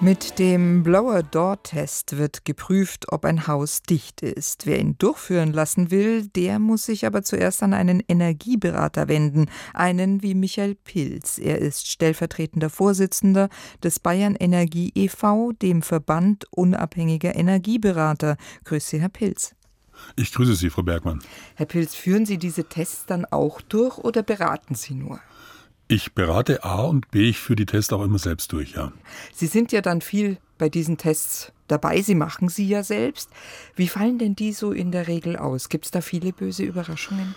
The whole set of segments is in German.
Mit dem Blower-Door-Test wird geprüft, ob ein Haus dicht ist. Wer ihn durchführen lassen will, der muss sich aber zuerst an einen Energieberater wenden, einen wie Michael Pilz. Er ist stellvertretender Vorsitzender des Bayern Energie e.V., dem Verband unabhängiger Energieberater. Grüß Sie, Herr Pilz. Ich grüße Sie, Frau Bergmann. Herr Pilz, führen Sie diese Tests dann auch durch oder beraten Sie nur? Ich berate A und B, ich führe die Tests auch immer selbst durch, ja. Sie sind ja dann viel bei diesen Tests dabei, Sie machen sie ja selbst. Wie fallen denn die so in der Regel aus? Gibt es da viele böse Überraschungen?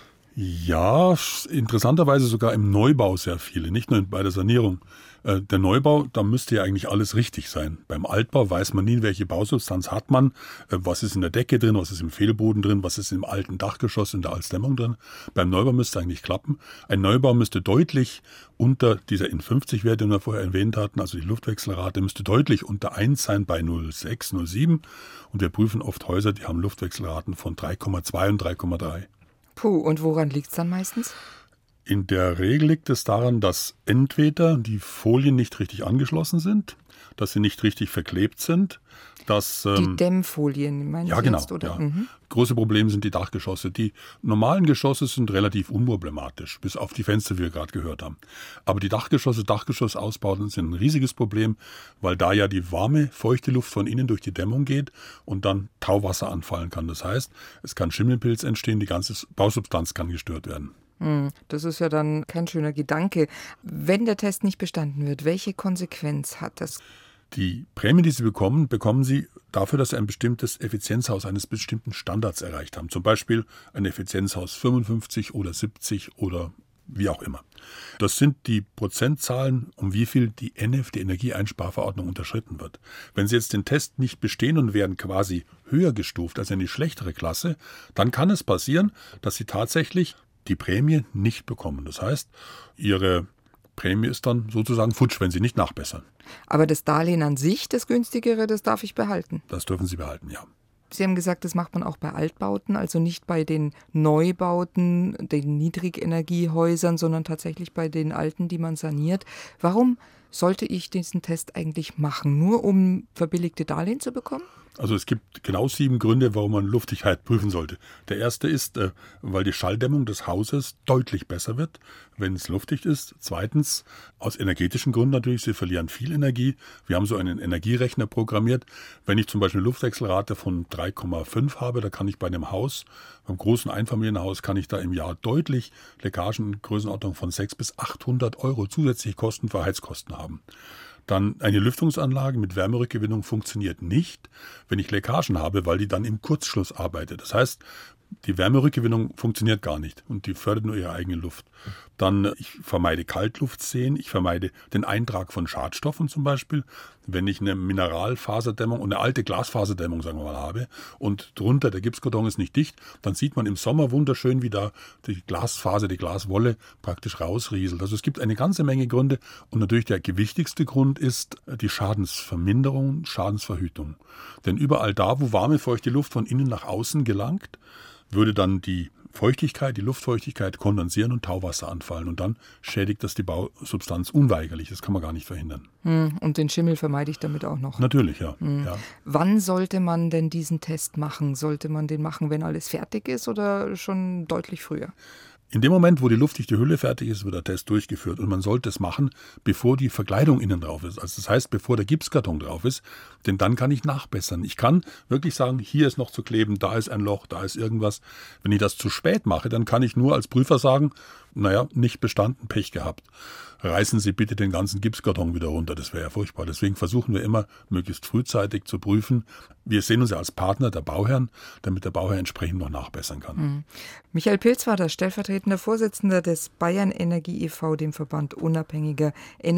Ja, interessanterweise sogar im Neubau sehr viele, nicht nur bei der Sanierung. Der Neubau, da müsste ja eigentlich alles richtig sein. Beim Altbau weiß man nie, welche Bausubstanz hat man, was ist in der Decke drin, was ist im Fehlboden drin, was ist im alten Dachgeschoss, in der Altsdämmung drin. Beim Neubau müsste eigentlich klappen. Ein Neubau müsste deutlich unter dieser N50-Werte, die wir vorher erwähnt hatten, also die Luftwechselrate, müsste deutlich unter 1 sein bei 0,6, 0,7. Und wir prüfen oft Häuser, die haben Luftwechselraten von 3,2 und 3,3. Puh, und woran liegt es dann meistens? In der Regel liegt es daran, dass entweder die Folien nicht richtig angeschlossen sind, dass sie nicht richtig verklebt sind, dass die Dämmfolien, meinen Sie genau, jetzt? Oder? Ja. Große Probleme sind die Dachgeschosse. Die normalen Geschosse sind relativ unproblematisch, bis auf die Fenster, wie wir gerade gehört haben. Aber die Dachgeschossausbauten sind ein riesiges Problem, weil da ja die warme, feuchte Luft von innen durch die Dämmung geht und dann Tauwasser anfallen kann. Das heißt, es kann Schimmelpilz entstehen, die ganze Bausubstanz kann gestört werden. Das ist ja dann kein schöner Gedanke. Wenn der Test nicht bestanden wird, welche Konsequenz hat das? Die Prämie, die Sie bekommen Sie dafür, dass Sie ein bestimmtes Effizienzhaus eines bestimmten Standards erreicht haben. Zum Beispiel ein Effizienzhaus 55 oder 70 oder wie auch immer. Das sind die Prozentzahlen, um wie viel die EnEV, die Energieeinsparverordnung, unterschritten wird. Wenn Sie jetzt den Test nicht bestehen und werden quasi höher gestuft als eine schlechtere Klasse, dann kann es passieren, dass Sie tatsächlich die Prämie nicht bekommen. Das heißt, Ihre Prämie ist dann sozusagen futsch, wenn Sie nicht nachbessern. Aber das Darlehen an sich, das günstigere, das darf ich behalten? Das dürfen Sie behalten, ja. Sie haben gesagt, das macht man auch bei Altbauten, also nicht bei den Neubauten, den Niedrigenergiehäusern, sondern tatsächlich bei den alten, die man saniert. Warum sollte ich diesen Test eigentlich machen? Nur um verbilligte Darlehen zu bekommen? Also es gibt genau 7 Gründe, warum man Luftdichtheit prüfen sollte. Der erste ist, weil die Schalldämmung des Hauses deutlich besser wird, wenn es luftdicht ist. Zweitens, aus energetischen Gründen natürlich, Sie verlieren viel Energie. Wir haben so einen Energierechner programmiert. Wenn ich zum Beispiel eine Luftwechselrate von 3,5 habe, da kann ich bei einem Haus, beim großen Einfamilienhaus, kann ich da im Jahr deutlich Leckagen in Größenordnung von 600 bis 800 € zusätzliche Kosten für Heizkosten haben. Dann eine Lüftungsanlage mit Wärmerückgewinnung funktioniert nicht, wenn ich Leckagen habe, weil die dann im Kurzschluss arbeitet. Das heißt, die Wärmerückgewinnung funktioniert gar nicht und die fördert nur ihre eigene Luft. Dann, ich vermeide Kaltluftseen, ich vermeide den Eintrag von Schadstoffen zum Beispiel. Wenn ich eine Mineralfaserdämmung und eine alte Glasfaserdämmung, sagen wir mal, habe und drunter der Gipskarton ist nicht dicht, dann sieht man im Sommer wunderschön, wie da die Glasfaser, die Glaswolle praktisch rausrieselt. Also es gibt eine ganze Menge Gründe und natürlich der gewichtigste Grund ist die Schadensverminderung, Schadensverhütung. Denn überall da, wo warme, feuchte Luft von innen nach außen gelangt, würde dann die Feuchtigkeit, die Luftfeuchtigkeit kondensieren und Tauwasser anfallen. Und dann schädigt das die Bausubstanz unweigerlich. Das kann man gar nicht verhindern. Und den Schimmel vermeide ich damit auch noch? Natürlich, ja. Ja. Wann sollte man denn diesen Test machen? Sollte man den machen, wenn alles fertig ist oder schon deutlich früher? In dem Moment, wo die luftdichte Hülle fertig ist, wird der Test durchgeführt. Und man sollte es machen, bevor die Verkleidung innen drauf ist. Also das heißt, bevor der Gipskarton drauf ist. Denn dann kann ich nachbessern. Ich kann wirklich sagen, hier ist noch zu kleben, da ist ein Loch, da ist irgendwas. Wenn ich das zu spät mache, dann kann ich nur als Prüfer sagen, nicht bestanden, Pech gehabt. Reißen Sie bitte den ganzen Gipskarton wieder runter. Das wäre ja furchtbar. Deswegen versuchen wir immer, möglichst frühzeitig zu prüfen. Wir sehen uns ja als Partner der Bauherren, damit der Bauherr entsprechend noch nachbessern kann. Michael Pilz war der stellvertretende Vorsitzender des Bayern Energie e.V., dem Verband unabhängiger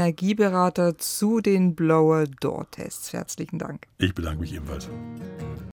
Energieberater, zu den Blower-Door-Tests. Herzlichen Dank. Ich bedanke mich ebenfalls.